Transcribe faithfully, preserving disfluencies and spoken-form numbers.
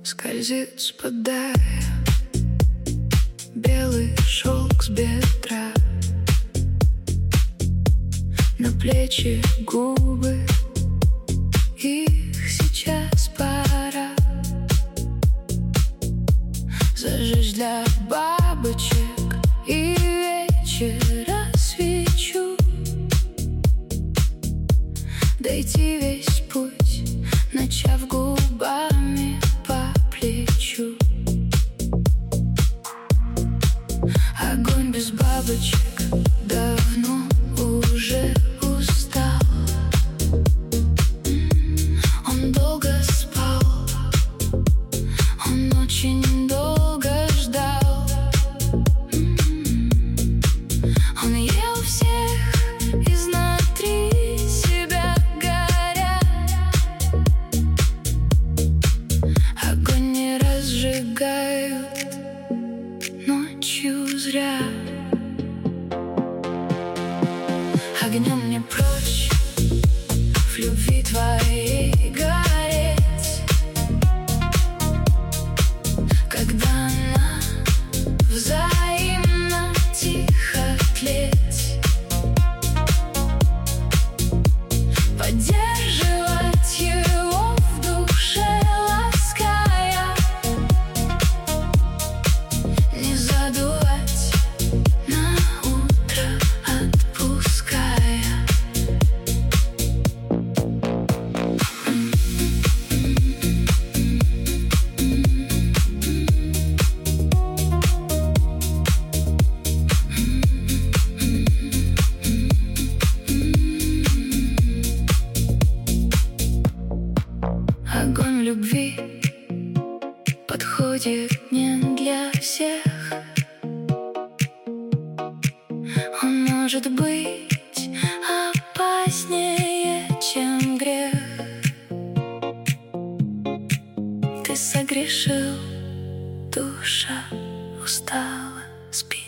скользит, спадая, белый шелк с бедра, на плечи губы, их сейчас пора зажечь для бабочек и вечера свечу, дойти весь путь, начав губами по плечу. Огонь без бабочек давно уже устал. Он долго спал, он очень долго ждал. Он ел всех изнутри себя горя. Огонь не разжигают ночью зря. Огнем не прочь в любви твоей гореть, когда она взаимно тихо тлеть, поддерживать его в душе лаская, не задувать на утро отпуская. Огонь любви подходит не для всех. Он может быть опаснее, чем грех. Ты согрешил, душа устала, спи.